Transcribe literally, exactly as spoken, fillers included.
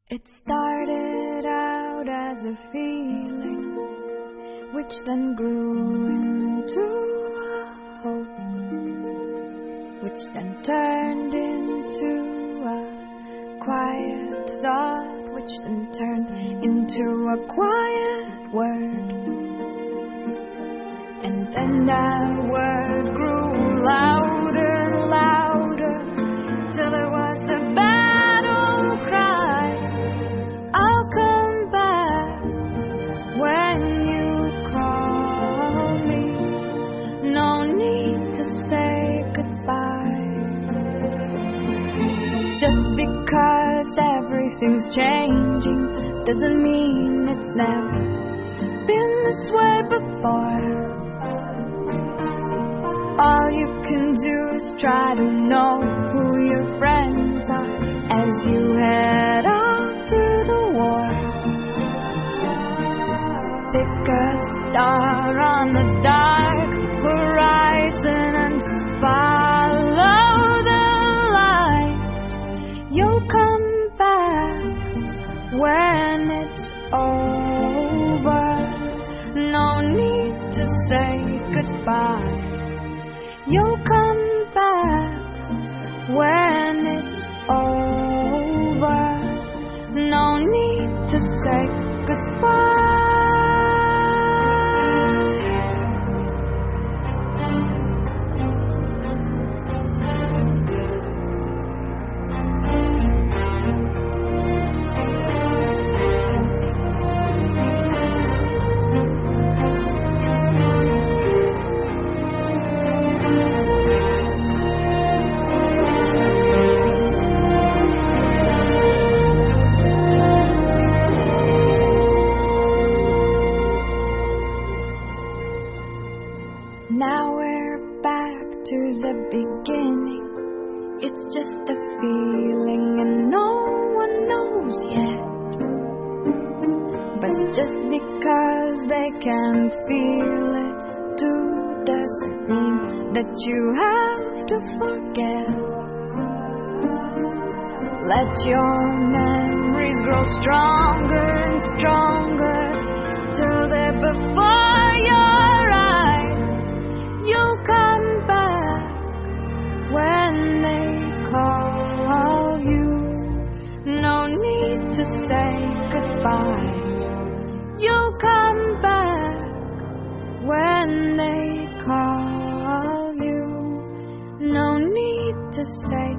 It started out as a feeling, which then grew into a hope, which then turned into a quiet thought, which then turned into a quiet word. And then that word grew louder and louder, till there was a battle cry. I'll come back when you call me. No need to say goodbye. Just because everything's changing doesn't mean it's never been this way before. All you can do is try to know who your friends are as you head off to the war. Pick a star on the dark horizon and follow the light. You'll come back when it's over. No need to say goodbye. You'll come back when it's over. No need to say goodbye. Now we're back to the beginning. It's just a feeling and no one knows yet. But just because they can't feel it too doesn't mean that you have to forget. Let your memories grow stronger and stronger till they're before your eyes. You'll come back when they call you. No need to say goodbye. You'll come back when they call you. No need to say